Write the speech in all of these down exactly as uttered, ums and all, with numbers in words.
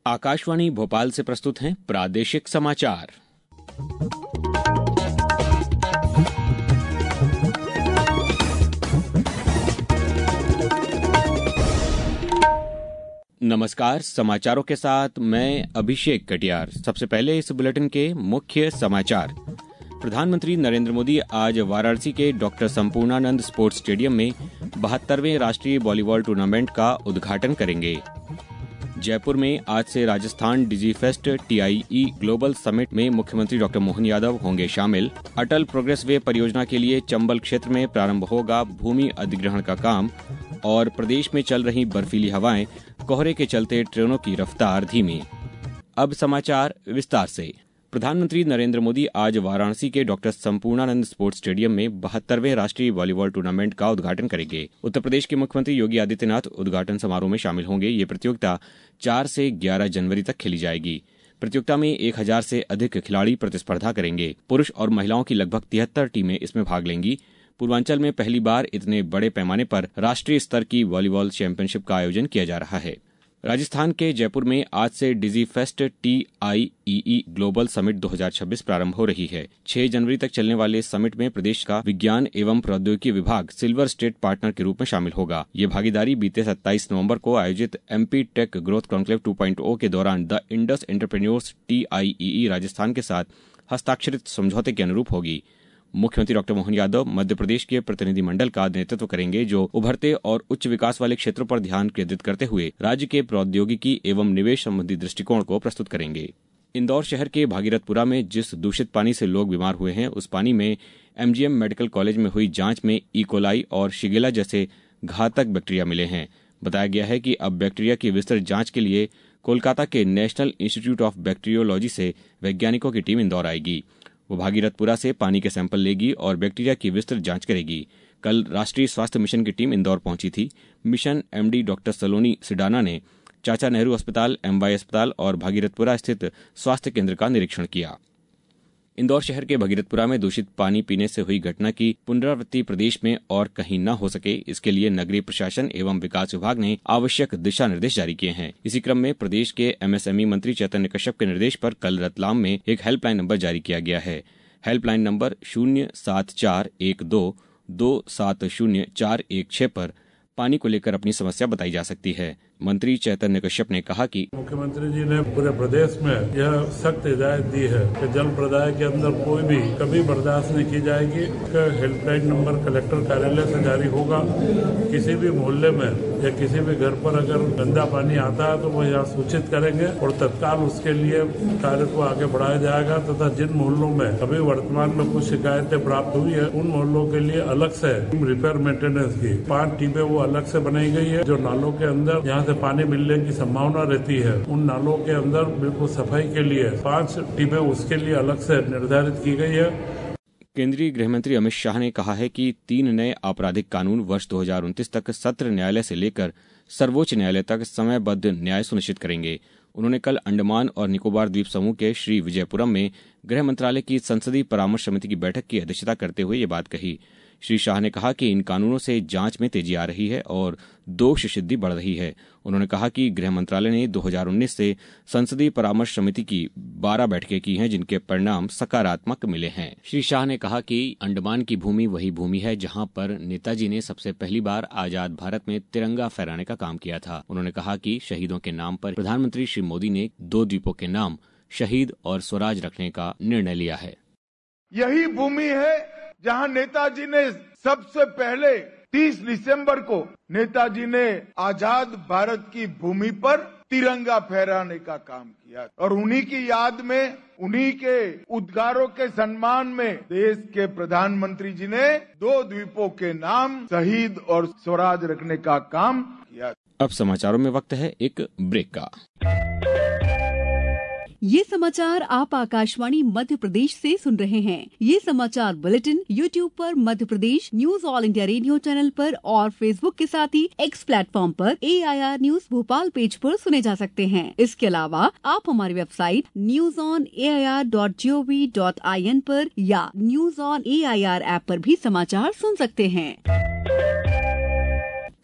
आकाशवाणी भोपाल से प्रस्तुत हैं प्रादेशिक समाचार। नमस्कार, समाचारों के साथ मैं अभिषेक कटियार। सबसे पहले इस बुलेटिन के मुख्य समाचार। प्रधानमंत्री नरेंद्र मोदी आज वाराणसी के डॉक्टर संपूर्णानंद स्पोर्ट्स स्टेडियम में बहत्तरवें राष्ट्रीय वॉलीबॉल टूर्नामेंट का उद्घाटन करेंगे। जयपुर में आज से Rajasthan DigiFest TiE global summit में मुख्यमंत्री डॉक्टर मोहन यादव होंगे शामिल। अटल प्रोग्रेस वे परियोजना के लिए चंबल क्षेत्र में प्रारंभ होगा भूमि अधिग्रहण का काम। और प्रदेश में चल रही बर्फीली हवाएं, कोहरे के चलते ट्रेनों की रफ्तार धीमी। अब समाचार विस्तार से। प्रधानमंत्री नरेंद्र मोदी आज वाराणसी के डॉक्टर संपूर्णानंद स्पोर्ट्स स्टेडियम में बहत्तरवें राष्ट्रीय वॉलीबॉल टूर्नामेंट का उद्घाटन करेंगे। उत्तर प्रदेश के मुख्यमंत्री योगी आदित्यनाथ उद्घाटन समारोह में शामिल होंगे। ये प्रतियोगिता चार से ग्यारह जनवरी तक खेली जाएगी। प्रतियोगिता में एक हजार से अधिक खिलाड़ी प्रतिस्पर्धा करेंगे। पुरुष और महिलाओं की लगभग तिहत्तर टीमें इसमें भाग लेंगी। पूर्वांचल में पहली बार इतने बड़े पैमाने पर राष्ट्रीय स्तर की वॉलीबॉल चैंपियनशिप का आयोजन किया जा रहा है। राजस्थान के जयपुर में आज से डिजीफेस्ट टीआईई ग्लोबल समिट दो हज़ार छब्बीस प्रारंभ हो रही है। छह जनवरी तक चलने वाले समिट में प्रदेश का विज्ञान एवं प्रौद्योगिकी विभाग सिल्वर स्टेट पार्टनर के रूप में शामिल होगा। ये भागीदारी बीते सत्ताईस नवंबर को आयोजित MP tech growth conclave two point O के दौरान the Indus entrepreneurs TiE Rajasthan के साथ हस्ताक्षरित समझौते के अनुरूप होगी। मुख्यमंत्री डॉक्टर मोहन यादव मध्य प्रदेश के प्रतिनिधिमंडल का नेतृत्व करेंगे, जो उभरते और उच्च विकास वाले क्षेत्रों पर ध्यान केंद्रित करते हुए राज्य के प्रौद्योगिकी एवं निवेश संबंधी दृष्टिकोण को प्रस्तुत करेंगे। इंदौर शहर के भागीरथपुरा में जिस दूषित पानी से लोग बीमार हुए हैं, उस पानी में एमजीएम मेडिकल कॉलेज में हुई जांच में इकोलाई और शिगेला जैसे घातक बैक्टीरिया मिले हैं। बताया गया है कि अब बैक्टीरिया की विस्तृत जांच के लिए कोलकाता के नेशनल इंस्टीट्यूट ऑफ बैक्टीरियोलॉजी से वैज्ञानिकों की टीम इंदौर आएगी। वो भागीरथपुरा से पानी के सैंपल लेगी और बैक्टीरिया की विस्तृत जांच करेगी। कल राष्ट्रीय स्वास्थ्य मिशन की टीम इंदौर पहुंची थी। Mission MD doctor Saloni Sidana ने चाचा नेहरू अस्पताल, एमवाई अस्पताल और भागीरथपुरा स्थित स्वास्थ्य केंद्र का निरीक्षण किया। इंदौर शहर के भगीरथपुरा में दूषित पानी पीने से हुई घटना की पुनरावृत्ति प्रदेश में और कहीं न हो सके, इसके लिए नगरीय प्रशासन एवं विकास विभाग ने आवश्यक दिशा निर्देश जारी किए हैं। इसी क्रम में प्रदेश के एमएसएमई मंत्री चैतन्य कश्यप के निर्देश पर कल रतलाम में एक हेल्पलाइन नंबर जारी किया गया है। हेल्पलाइन नंबर शून्य सात चार एक दो दो सात शून्य चार एक छह पर पानी को लेकर अपनी समस्या बताई जा सकती है। मंत्री चैतन्य कश्यप ने कहा कि मुख्यमंत्री जी ने पूरे प्रदेश में यह सख्त हिदायत दी है कि जल प्रदाय के अंदर कोई भी कभी बर्दाश्त नहीं की जाएगी। हेल्पलाइन नंबर कलेक्टर कार्यालय से जारी होगा। किसी भी मोहल्ले में या किसी भी घर पर अगर गंदा पानी आता है तो वो यहाँ सूचित करेंगे और तत्काल उसके लिए कार्य को आगे बढ़ाया जाएगा तथा जिन मोहल्लों में अभी वर्तमान में कुछ शिकायतें प्राप्त हुई है, उन मोहल्लों के लिए अलग से रिपेयर मेंटेनेंस की पांच टीमें वो अलग से बनाई गई है। जो नालों के अंदर यहाँ से पानी मिलने की संभावना रहती है, उन नालों के अंदर बिल्कुल सफाई के लिए पांच टीमें उसके लिए अलग से निर्धारित की गई है। केंद्रीय गृह मंत्री अमित शाह ने कहा है कि तीन नए आपराधिक कानून वर्ष दो हज़ार उनतीस तक सत्र न्यायालय से लेकर सर्वोच्च न्यायालय तक समयबद्ध न्याय सुनिश्चित करेंगे। उन्होंने कल अंडमान और निकोबार द्वीप समूह के श्री विजयपुरम में गृह मंत्रालय की संसदीय परामर्श समिति की बैठक की अध्यक्षता करते हुए ये बात कही। श्री शाह ने कहा कि इन कानूनों से जांच में तेजी आ रही है और दोष सिद्धि बढ़ रही है। उन्होंने कहा कि गृह मंत्रालय ने दो हज़ार उन्नीस से संसदीय परामर्श समिति की बारह बैठकें की हैं, जिनके परिणाम सकारात्मक मिले हैं। श्री शाह ने कहा कि अंडमान की भूमि वही भूमि है जहां पर नेताजी ने सबसे पहली बार आजाद भारत में तिरंगा फहराने का काम किया था। उन्होंने कहा कि शहीदों के नाम पर प्रधानमंत्री श्री मोदी ने दो द्वीपों के नाम शहीद और स्वराज रखने का निर्णय लिया है। यही भूमि है जहां नेताजी ने सबसे पहले तीस दिसंबर को नेताजी ने आजाद भारत की भूमि पर तिरंगा फहराने का काम किया और उन्हीं की याद में, उन्हीं के उद्गारों के सम्मान में देश के प्रधानमंत्री जी ने दो द्वीपों के नाम शहीद और स्वराज रखने का काम किया। अब समाचारों में वक्त है एक ब्रेक का। ये समाचार आप आकाशवाणी मध्य प्रदेश से सुन रहे हैं। ये समाचार बुलेटिन यूट्यूब पर Madhya Pradesh news All India Radio channel पर और फेसबुक के साथ ही एक्स प्लेटफॉर्म पर A I R news Bhopal page पर सुने जा सकते हैं। इसके अलावा आप हमारी website news on A I R dot G O V dot I N पर या news on A I R app पर भी समाचार सुन सकते हैं।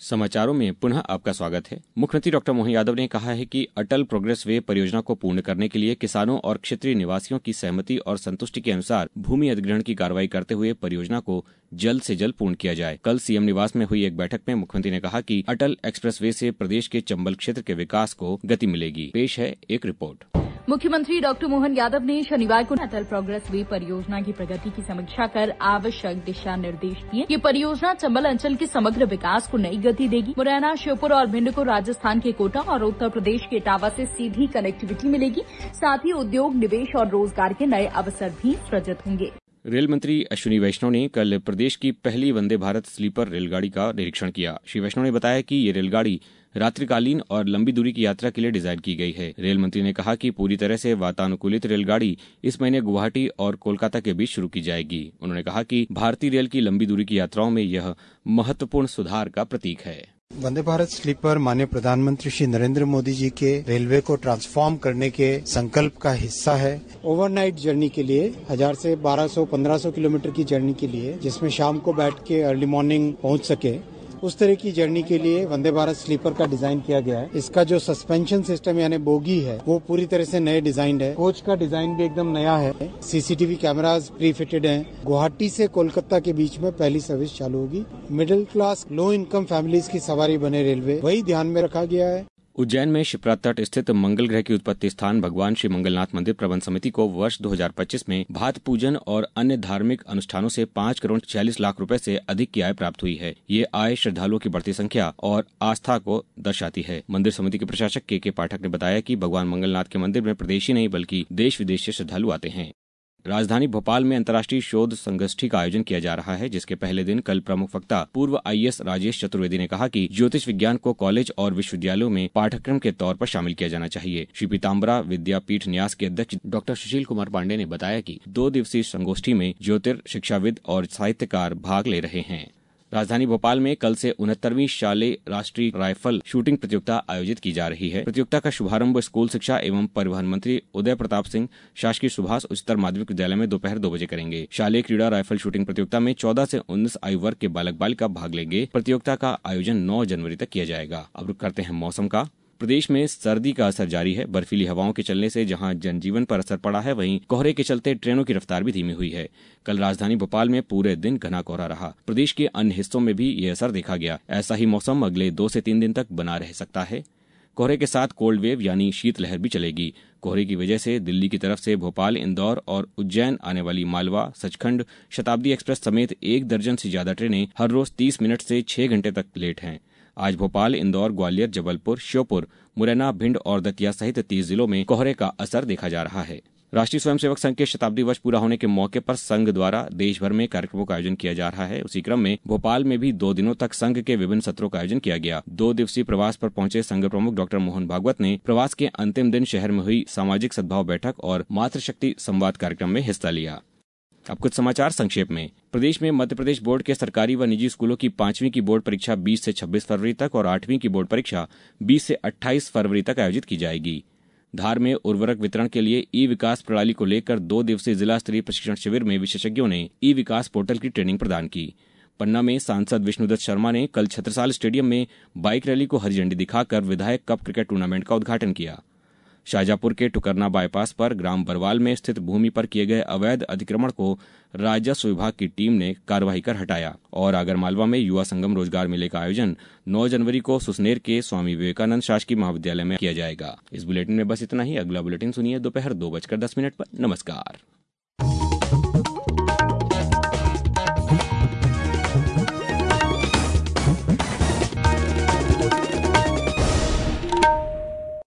समाचारों में पुनः आपका स्वागत है। मुख्यमंत्री डॉक्टर मोहन यादव ने कहा है कि अटल प्रोग्रेस वे परियोजना को पूर्ण करने के लिए किसानों और क्षेत्रीय निवासियों की सहमति और संतुष्टि के अनुसार भूमि अधिग्रहण की कार्रवाई करते हुए परियोजना को जल्द से जल्द पूर्ण किया जाए। कल सीएम निवास में हुई एक बैठक में मुख्यमंत्री ने कहा कि अटल एक्सप्रेस वे से प्रदेश के चंबल क्षेत्र के विकास को गति मिलेगी। पेश है एक रिपोर्ट। मुख्यमंत्री डॉक्टर मोहन यादव ने शनिवार को अटल प्रोग्रेस वे परियोजना की प्रगति की समीक्षा कर आवश्यक दिशा निर्देश दिए। ये परियोजना चंबल अंचल के समग्र विकास को नई गति देगी। मुरैना, श्योपुर और भिंड को राजस्थान के कोटा और उत्तर प्रदेश के इटावा से सीधी कनेक्टिविटी मिलेगी। साथ ही उद्योग, निवेश और रोजगार के नए अवसर भी सृजित होंगे। रेल मंत्री अश्विनी वैष्णव ने कल प्रदेश की पहली वंदे भारत स्लीपर रेलगाड़ी का निरीक्षण किया। श्री वैष्णव ने बताया कि ये रेलगाड़ी रात्रिकालीन और लंबी दूरी की यात्रा के लिए डिजाइन की गई है। रेल मंत्री ने कहा कि पूरी तरह से वातानुकूलित रेलगाड़ी इस महीने गुवाहाटी और कोलकाता के बीच शुरू की जाएगी। उन्होंने कहा कि भारतीय रेल की लंबी दूरी की यात्राओं में यह महत्वपूर्ण सुधार का प्रतीक है। वंदे भारत स्लीपर माननीय प्रधानमंत्री श्री नरेंद्र मोदी जी के रेलवे को ट्रांसफॉर्म करने के संकल्प का हिस्सा है। ओवरनाइट जर्नी के लिए हजार से बारह सौ पंद्रह सौ किलोमीटर की जर्नी के लिए, जिसमें शाम को बैठ के अर्ली मॉर्निंग पहुंच सके, उस तरह की जर्नी के लिए वंदे भारत स्लीपर का डिजाइन किया गया है। इसका जो सस्पेंशन सिस्टम यानी बोगी है वो पूरी तरह से नए डिजाइन है। कोच का डिजाइन भी एकदम नया है। सीसीटीवी कैमरास प्री फिटेड हैं। गुवाहाटी से कोलकाता के बीच में पहली सर्विस चालू होगी। Middle class low income families की सवारी बने रेलवे, वही ध्यान में रखा गया है। उज्जैन में शिप्रा तट स्थित मंगल ग्रह की उत्पत्ति स्थान भगवान श्री मंगलनाथ मंदिर प्रबंध समिति को वर्ष दो हज़ार पच्चीस में भात पूजन और अन्य धार्मिक अनुष्ठानों से पाँच करोड़ छियालीस लाख रुपए से अधिक की आय प्राप्त हुई है। ये आय श्रद्धालुओं की बढ़ती संख्या और आस्था को दर्शाती है। मंदिर समिति के प्रशासक के के पाठक ने बताया कि भगवान मंगलनाथ के मंदिर में प्रदेशी नहीं बल्कि देश विदेश से श्रद्धालु आते हैं। राजधानी भोपाल में अंतर्राष्ट्रीय शोध संगोष्ठी का आयोजन किया जा रहा है, जिसके पहले दिन कल प्रमुख वक्ता पूर्व आईएएस राजेश चतुर्वेदी ने कहा कि ज्योतिष विज्ञान को कॉलेज और विश्वविद्यालयों में पाठ्यक्रम के तौर पर शामिल किया जाना चाहिए। श्री पीताम्बरा विद्यापीठ न्यास के अध्यक्ष डॉक्टर सुशील कुमार पांडे ने बताया कि दो दिवसीय संगोष्ठी में ज्योतिष शिक्षाविद और साहित्यकार भाग ले रहे हैं। राजधानी भोपाल में कल से उनहत्तरवीं शालेय राष्ट्रीय राइफल शूटिंग प्रतियोगिता आयोजित की जा रही है। प्रतियोगिता का शुभारंभ स्कूल शिक्षा एवं परिवहन मंत्री उदय प्रताप सिंह शासकीय सुभाष उच्चतर माध्यमिक विद्यालय में दोपहर दो बजे करेंगे। शालेय क्रीड़ा राइफल शूटिंग प्रतियोगिता में चौदह से उन्नीस आयु वर्ग के बालक बालिका भाग लेंगे। प्रतियोगिता का आयोजन नौ जनवरी तक किया जाएगा। अब रुक करते हैं मौसम का। प्रदेश में सर्दी का असर जारी है। बर्फीली हवाओं के चलने से जहां जनजीवन पर असर पड़ा है, वहीं कोहरे के चलते ट्रेनों की रफ्तार भी धीमी हुई है। कल राजधानी भोपाल में पूरे दिन घना कोहरा रहा। प्रदेश के अन्य हिस्सों में भी ये असर देखा गया। ऐसा ही मौसम अगले दो से तीन दिन तक बना रह सकता है। कोहरे के साथ कोल्ड वेव यानी शीतलहर भी चलेगी। कोहरे की वजह से दिल्ली की तरफ से भोपाल, इंदौर और उज्जैन आने वाली मालवा, सचखंड, शताब्दी एक्सप्रेस समेत एक दर्जन से ज्यादा ट्रेनें हर रोज तीस मिनट से छह घंटे तक लेट हैं। आज भोपाल, इंदौर, ग्वालियर, जबलपुर, श्योपुर, मुरैना, भिंड और दतिया सहित तीस जिलों में कोहरे का असर देखा जा रहा है। राष्ट्रीय स्वयंसेवक संघ के शताब्दी वर्ष पूरा होने के मौके पर संघ द्वारा देश भर में कार्यक्रमों का आयोजन किया जा रहा है। उसी क्रम में भोपाल में भी दो दिनों तक संघ के विभिन्न सत्रों का आयोजन किया गया। दो दिवसीय प्रवास पर पहुंचे संघ प्रमुख डॉक्टर मोहन भागवत ने प्रवास के अंतिम दिन शहर में हुई सामाजिक सद्भाव बैठक और मातृशक्ति संवाद कार्यक्रम में हिस्सा लिया। अब कुछ समाचार संक्षेप में। प्रदेश में मध्य प्रदेश बोर्ड के सरकारी व निजी स्कूलों की पांचवीं की बोर्ड परीक्षा बीस से छब्बीस फरवरी तक और आठवीं की बोर्ड परीक्षा बीस से अट्ठाईस फरवरी तक आयोजित की जाएगी। धार में उर्वरक वितरण के लिए ई विकास प्रणाली को लेकर दो दिवसीय जिला स्तरीय प्रशिक्षण शिविर में विशेषज्ञों ने ई विकास पोर्टल की ट्रेनिंग प्रदान की। पन्ना में सांसद विष्णुदत्त शर्मा ने कल छत्रसाल स्टेडियम में बाइक रैली को हरी झंडी दिखाकर विधायक कप क्रिकेट टूर्नामेंट का उद्घाटन किया। शाहजहांपुर के टुकरना बाईपास पर ग्राम बरवाल में स्थित भूमि पर किए गए अवैध अतिक्रमण को राजस्व विभाग की टीम ने कार्रवाई कर हटाया। और आगरमालवा में युवा संगम रोजगार मेले का आयोजन नौ जनवरी को सुसनेर के स्वामी विवेकानंद शासकीय महाविद्यालय में किया जाएगा। इस बुलेटिन में बस इतना ही। अगला बुलेटिन सुनिए दोपहर दो बजकर दस मिनट पर। नमस्कार।